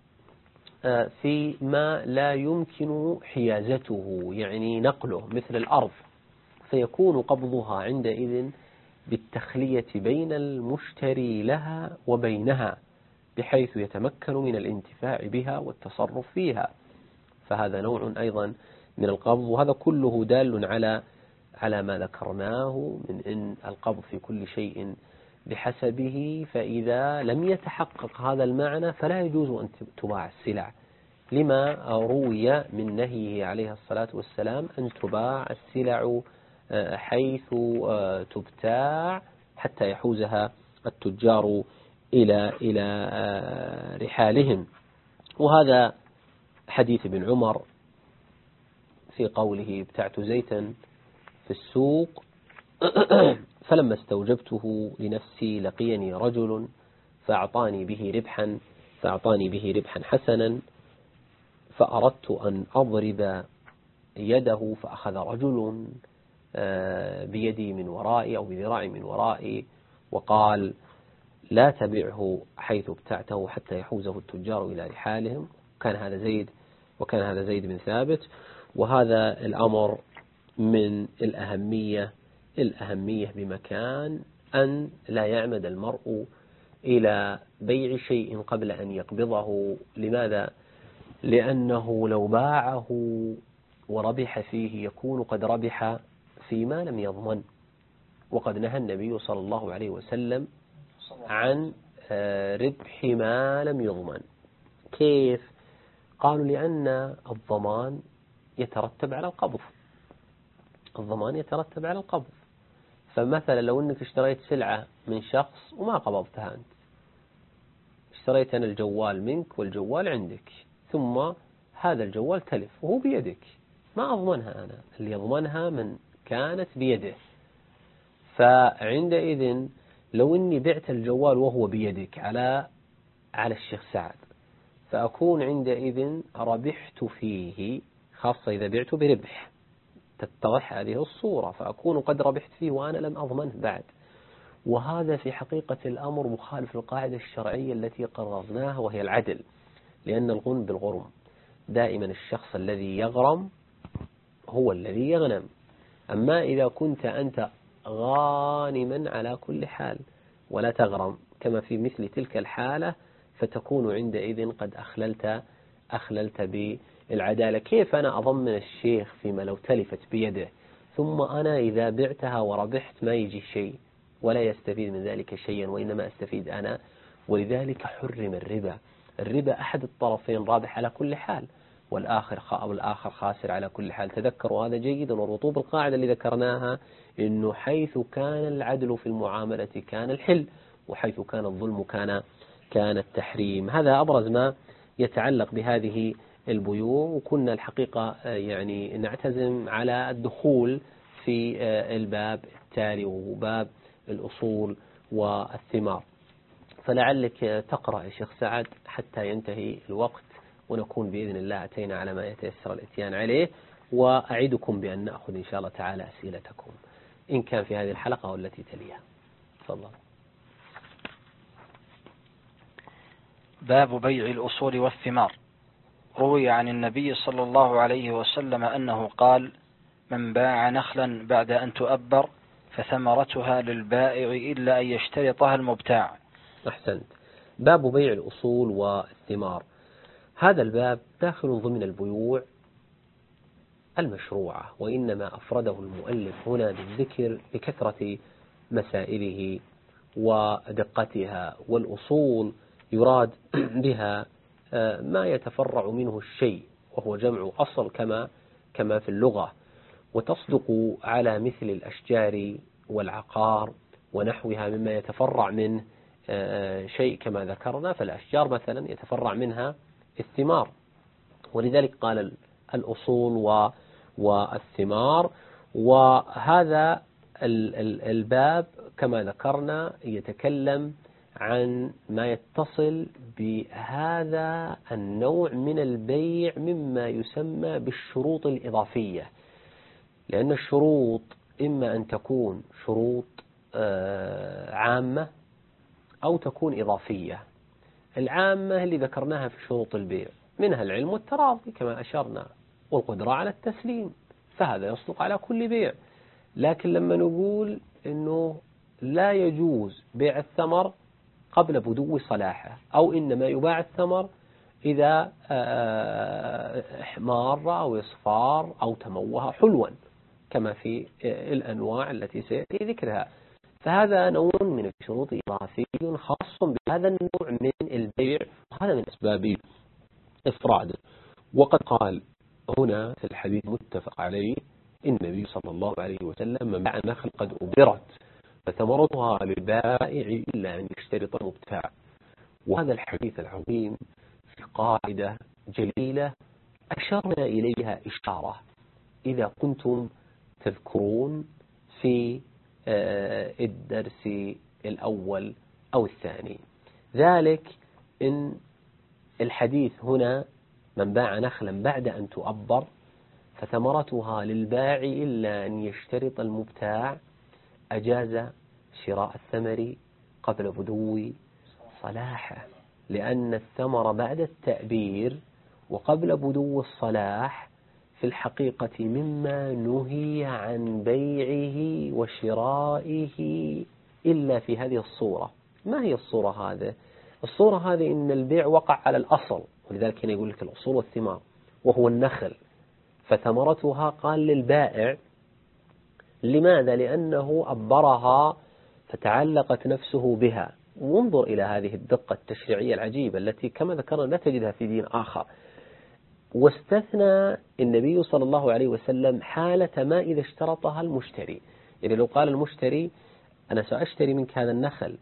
في ما لا يمكن حيازته، يعني نقله، مثل الأرض، فيكون قبضها عندئذ بالتخلية بين المشتري لها وبينها، بحيث يتمكن من الانتفاع بها والتصرف فيها. فهذا نوع أيضا من القبض. وهذا كله دال على ما ذكرناه من أن القبض في كل شيء بحسبه. فإذا لم يتحقق هذا المعنى فلا يجوز أن تباع السلع، لما روي من نهيه عليه الصلاة والسلام أن تباع السلع حيث تبتاع حتى يحوزها التجار إلى رحالهم. وهذا حديث ابن عمر في قوله: ابتعت زيتا في السوق فلما استوجبته لنفسي لقيني رجل فأعطاني به ربحا حسنا، فأردت أن أضرب يده، فأخذ رجل بيدي من ورائي أو بذراعي من ورائي وقال: لا تبعه حيث ابتعته حتى يحوزه التجار إلى رحالهم. وكان هذا زيد بن ثابت. وهذا الأمر من الأهمية بمكان أن لا يعمد المرء إلى بيع شيء قبل أن يقبضه. لماذا؟ لأنه لو باعه وربح فيه يكون قد ربح فيما لم يضمن، وقد نهى النبي صلى الله عليه وسلم عن ربح ما لم يضمن. كيف؟ قالوا: لأن الضمان يترتب على القبض. فمثلا لو أنك اشتريت سلعة من شخص وما قبضتها أنت، اشتريت أنا الجوال منك والجوال عندك، ثم هذا الجوال تلف وهو بيدك، ما أضمنها أنا، اللي يضمنها من كانت بيده. فعندئذ لو أني بعت الجوال وهو بيدك على الشيخ سعد، فأكون عندئذ ربحت فيه، خاصة إذا بعت بربح تتضح هذه الصورة، فأكون قد ربحت فيه وأنا لم أضمنه بعد. وهذا في حقيقة الأمر مخالف للقاعدة الشرعية التي قررناها، وهي العدل، لأن الغنم بالغرم، دائما الشخص الذي يغرم هو الذي يغنم. أما إذا كنت أنت غانما على كل حال ولا تغرم كما في مثل تلك الحالة، فتكون عندئذ قد أخللت بالعدالة. كيف أنا أضمن الشيخ فيما لو تلفت بيده، ثم أنا إذا بعتها وربحت ما يجي شيء ولا يستفيد من ذلك شيئا، وإنما أستفيد أنا. ولذلك حرم الربا أحد الطرفين رابح على كل حال، والآخر خاسر على كل حال. تذكروا هذا جيدا، والرطوب القاعدة اللي ذكرناها إنه حيث كان العدل في المعاملة كان الحل، وحيث كان الظلم كان التحريم. هذا أبرز ما يتعلق بهذه البيوع. وكنا الحقيقة يعني نعتزم على الدخول في الباب التالي، وهو باب الأصول والثمار. فلعلك تقرأ يا شيخ سعد حتى ينتهي الوقت، ونكون بإذن الله أتينا على ما يتيسر الاتيان عليه. وأعدكم بأن نأخذ إن شاء الله تعالى أسئلتكم إن كان في هذه الحلقة والتي تليها. تفضل. باب بيع الأصول والثمار. روي عن النبي صلى الله عليه وسلم أنه قال: من باع نخلا بعد أن تؤبر فثمرتها للبائع إلا أن يشترطها المبتاع. أحسنت. باب بيع الأصول والثمار. هذا الباب داخل ضمن البيوع المشروعة، وإنما أفرده المؤلف هنا بالذكر لكثرة مسائله ودقتها. والأصول يراد بها ما يتفرع منه الشيء، وهو جمع أصل كما في اللغة، وتصدق على مثل الأشجار والعقار ونحوها مما يتفرع منه شيء كما ذكرنا. فالأشجار مثلا يتفرع منها الثمار، ولذلك قال الأصول والثمار. وهذا الباب كما ذكرنا يتكلم عن ما يتصل بهذا النوع من البيع مما يسمى بالشروط الإضافية، لأن الشروط إما أن تكون شروط عامة أو تكون إضافية. العامة اللي ذكرناها في شروط البيع منها العلم والتراضي كما أشرنا، والقدرة على التسليم، فهذا يصدق على كل بيع. لكن لما نقول إنه لا يجوز بيع الثمر قبل بدو صلاحه، أو إنما يباع الثمر إذا احمار أو اصفار أو تموه حلوا كما في الأنواع التي سيأتي ذكرها، فهذا نوع من الشروط إضافي خاص بهذا النوع من البيع، وهذا من أسباب إفراده. وقد قال هنا في الحديث متفق عليه النبي صلى الله عليه وسلم: من باع نخل قد أبرت فثمرتها للبائع إلا أن يشترط المبتاع. وهذا الحديث العظيم في قاعدة جليلة أشرنا إليها إشارة إذا كنتم تذكرون في الدرس الأول أو الثاني، ذلك إن الحديث هنا من باع نخلا بعد أن تؤبر فثمرتها للبائع إلا أن يشترط المبتاع، أجاز شراء الثمر قبل بدو صلاحه، لأن الثمر بعد التأبير وقبل بدو الصلاح في الحقيقة مما نهي عن بيعه وشرائه إلا في هذه الصورة. ما هي الصورة هذه؟ الصورة هذه إن البيع وقع على الأصل، ولذلك هنا يقول لك الأصول والثمار وهو النخل، فثمرتها قال للبائع. لماذا؟ لأنه أبرها فتعلقت نفسه بها. وانظر إلى هذه الدقة التشريعية العجيبة التي كما ذكرنا لا تجدها في دين آخر. واستثنى النبي صلى الله عليه وسلم حالة ما إذا اشترطها المشتري. يعني لو قال المشتري أنا سأشتري منك هذا النخل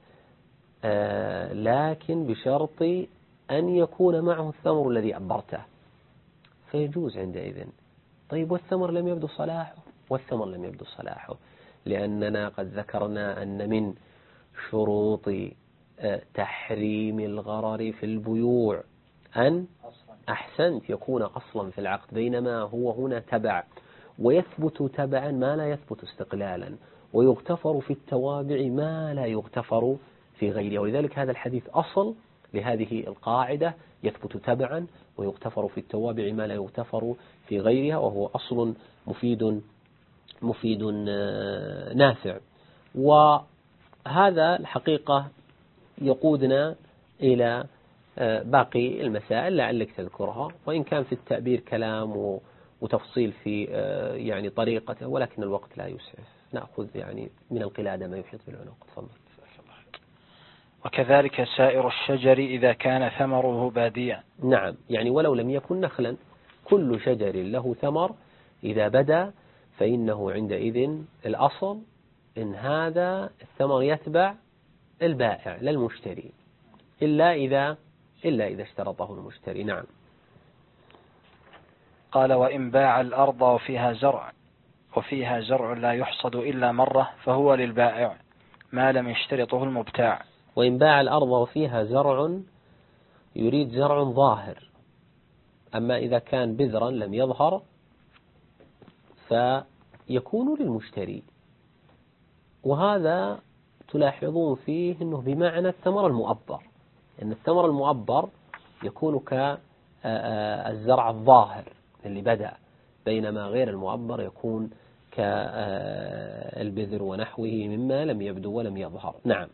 لكن بشرط أن يكون معه الثمر الذي أبرته، فيجوز عندئذ. طيب والثمر لم يبدو صلاحه؟ والثمر لم يبدو صلاحه، لأننا قد ذكرنا أن من شروط تحريم الغرر في البيوع أن أحسنت يكون أصلا في العقد، بينما هو هنا تبع، ويثبت تبعا ما لا يثبت استقلالا، ويغتفر في التوابع ما لا يغتفر في غيره. ولذلك هذا الحديث أصل لهذه القاعدة، يثبت تبعا ويغتفر في التوابع ما لا يغتفر في غيرها، وهو أصل مفيد نافع. وهذا الحقيقة يقودنا إلى باقي المسائل لعلك تذكرها، وإن كان في التعبير كلام وتفصيل في يعني طريقته، ولكن الوقت لا يسعف. نأخذ يعني من القلادة ما يحيط بالعنق. تفضل. وكذلك سائر الشجر إذا كان ثمره باديا. نعم، يعني ولو لم يكن نخلا، كل شجر له ثمر إذا بدا فإنه عندئذ الأصل إن هذا الثمر يتبع البائع لا المشتري، إلا إذا اشترطه المشتري. نعم. قال وإن باع الأرض وفيها زرع لا يحصد إلا مرة فهو للبائع ما لم يشترطه المبتاع. وإن باع الأرض وفيها زرع، يريد زرع ظاهر، أما إذا كان بذرا لم يظهر فيكون للمشتري. وهذا تلاحظون فيه أنه بمعنى الثمر المؤبر، أن الثمر المؤبر يكون كالزرع الظاهر اللي بدأ، بينما غير المؤبر يكون كالبذر ونحوه مما لم يبدو ولم يظهر. نعم.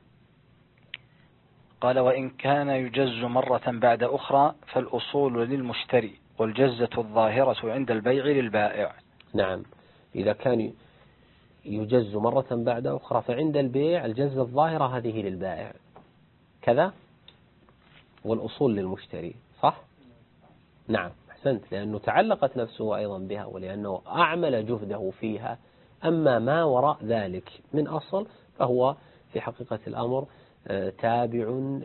قال وإن كان يجز مرة بعد أخرى فالأصول للمشتري والجزة الظاهرة عند البيع للبائع. نعم، إذا كان يجز مرة بعد أخرى فعند البيع الجزة الظاهرة هذه للبائع كذا، والأصول للمشتري. صح؟ نعم، أحسنت، لأنه تعلقت نفسه أيضا بها ولأنه أعمل جهده فيها. أما ما وراء ذلك من أصل فهو في حقيقة الأمر تابع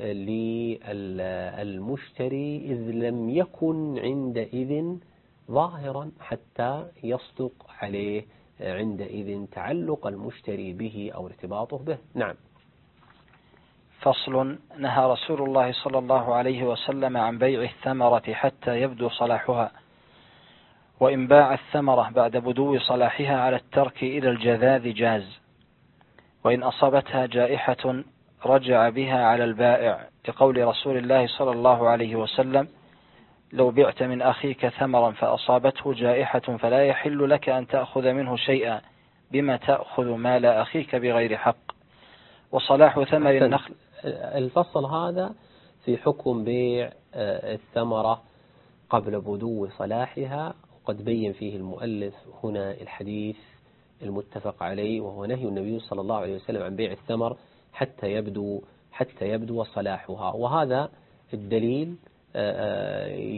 للمشتري، إذ لم يكن عندئذ ظاهرا حتى يصدق عليه عندئذ تعلق المشتري به أو ارتباطه به. نعم. فصل. نهى رسول الله صلى الله عليه وسلم عن بيع الثمرة حتى يبدو صلاحها، وإن باع الثمرة بعد بدو صلاحها على الترك إلى الجذاذ جاز، وإن أصابتها جائحة رجع بها على البائع، لقول رسول الله صلى الله عليه وسلم لو بعت من أخيك ثمرا فأصابته جائحة فلا يحل لك أن تأخذ منه شيئا بما تأخذ مال أخيك بغير حق. وصلاح ثمر النخل. الفصل هذا في حكم بيع الثمرة قبل بدو صلاحها، وقد بين فيه المؤلف هنا الحديث المتفق عليه، وهو نهي النبي صلى الله عليه وسلم عن بيع الثمر حتى يبدو صلاحها. وهذا الدليل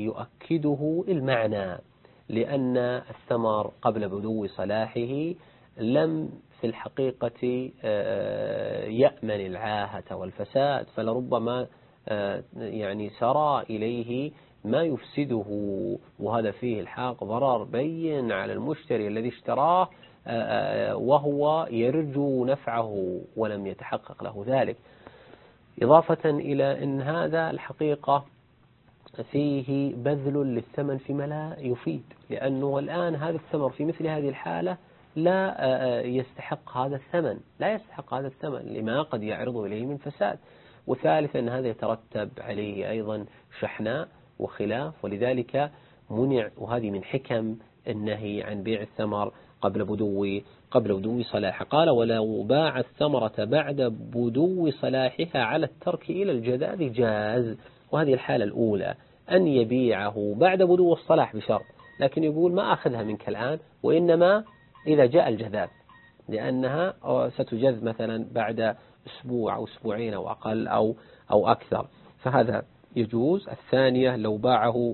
يؤكده المعنى، لأن الثمر قبل بدو صلاحه لم في الحقيقة يأمن العاهة والفساد، فلربما يعني سرى إليه ما يفسده، وهذا فيه الحاق ضرر بين على المشتري الذي اشتراه وهو يرجو نفعه ولم يتحقق له ذلك. إضافة إلى أن هذا الحقيقة فيه بذل للثمن فيما لا يفيد، لأنه الآن هذا الثمر في مثل هذه الحالة لا يستحق هذا الثمن، لا يستحق هذا الثمن لما قد يعرض إليه من فساد. وثالثا أن هذا يترتب عليه أيضا شحناء وخلاف، ولذلك منع، وهذه من حكم النهي عن بيع الثمر قبل بدو صلاحه. قال: ولو باع الثمرة بعد بدو صلاحها على الترك إلى الجذاذ جاز. وهذه الحالة الأولى أن يبيعه بعد بدو الصلاح بشرط، لكن يقول ما أخذها منك الآن، وإنما إذا جاء الجذاذ، لأنها ستجذ مثلا بعد أسبوع أو أسبوعين أو أقل أو أكثر، فهذا يجوز. الثانية لو باعه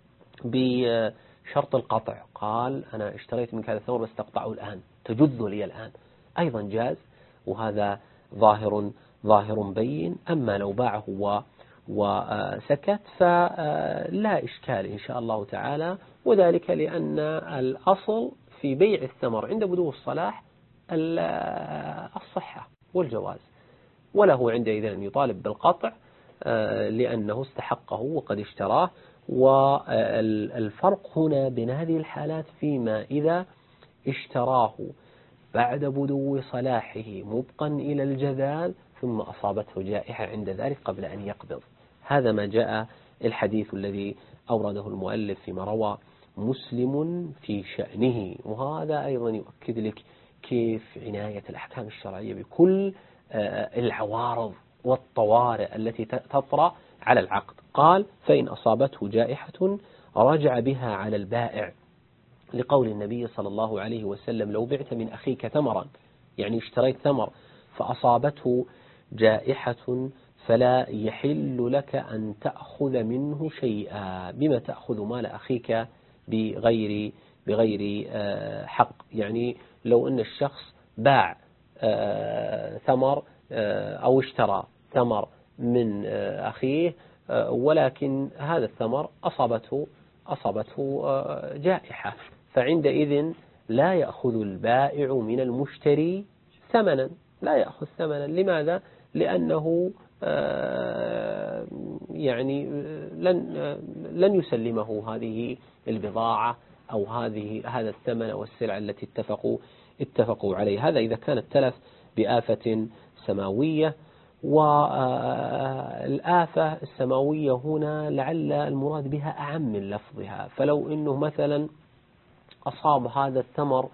بشرط القطع، قال: أنا اشتريت منك هذا الثمر بس تقطعه الآن، تجذ لي الآن، أيضا جاز، وهذا ظاهر بين. أما لو باعه وسكت فلا إشكال إن شاء الله تعالى، وذلك لأن الأصل في بيع الثمر عند بدو الصلاح الصحة والجواز، وله عندئذ أن يطالب بالقطع لأنه استحقه وقد اشتراه. والفرق هنا بين هذه الحالات فيما إذا اشتراه بعد بدو صلاحه مبقا إلى الجذاذ ثم أصابته جائحة عند ذلك قبل أن يقبض. هذا ما جاء الحديث الذي أورده المؤلف فيما روى مسلم في شأنه، وهذا أيضا يؤكد لك كيف عناية الأحكام الشرعية بكل العوارض والطوارئ التي تطرأ على العقد. قال: فإن أصابته جائحة رجع بها على البائع، لقول النبي صلى الله عليه وسلم: لو بعت من أخيك ثمرا، يعني اشتريت ثمر فأصابته جائحة فلا يحل لك أن تأخذ منه شيئا. بما تأخذ مال أخيك بغير حق؟ يعني لو أن الشخص باع ثمر أو اشترى ثمر من أخيه، ولكن هذا الثمر أصابته جائحة، فعندئذ لا يأخذ البائع من المشتري ثمنا، لا يأخذ ثمنا. لماذا؟ لأنه يعني لن يسلمه هذه البضاعة أو هذا الثمن أو السلعة التي اتفقوا عليه. هذا إذا كانت تلف بآفة سماوية. والآفة السماوية هنا لعل المراد بها أعم من لفظها، فلو أنه مثلا أصاب هذا الثمر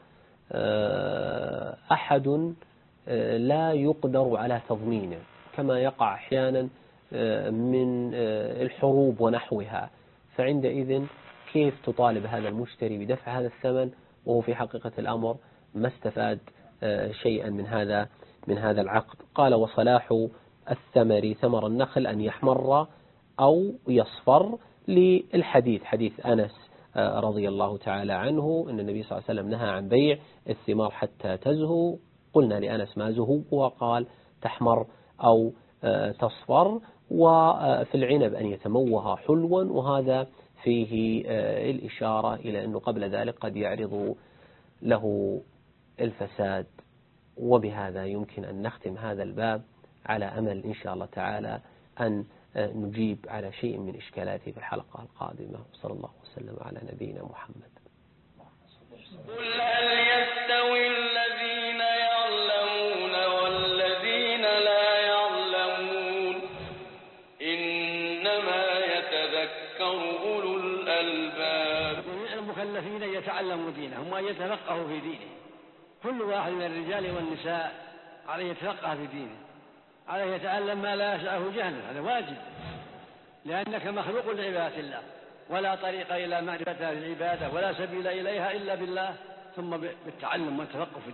أحد لا يقدر على تضمينه، كما يقع أحيانا من الحروب ونحوها، فعندئذ كيف تطالب هذا المشتري بدفع هذا الثمن وهو في حقيقة الأمر ما استفاد شيئا من هذا العقد؟ قال: وصلاح الثمر ثمر النخل أن يحمر أو يصفر، للحديث حديث أنس رضي الله تعالى عنه أن النبي صلى الله عليه وسلم نهى عن بيع الثمار حتى تزهو. قلنا لأنس: ما زهو؟ وقال: تحمر أو تصفر. وفي العنب أن يتموه حلوا، وهذا فيه الإشارة إلى أنه قبل ذلك قد يعرض له الفساد. وبهذا يمكن أن نختم هذا الباب على أمل إن شاء الله تعالى أن نجيب على شيء من إشكالاته في الحلقة القادمة. صلى الله وسلم على نبينا محمد. قل هل يستوي الذين يعلمون والذين لا يعلمون إنما يتذكر أولو الألباب. المكلفين يتعلموا دينهم وأن يتفقهوا في دينهم. كل واحد من الرجال والنساء عليه يتفقه في دينه، عليه يتعلم ما لا يشاءه جهله، هذا واجب، لأنك مخلوق لعبادة الله، ولا طريق إلى معرفة العبادة ولا سبيل إليها إلا بالله، ثم بالتعلم والتفقه في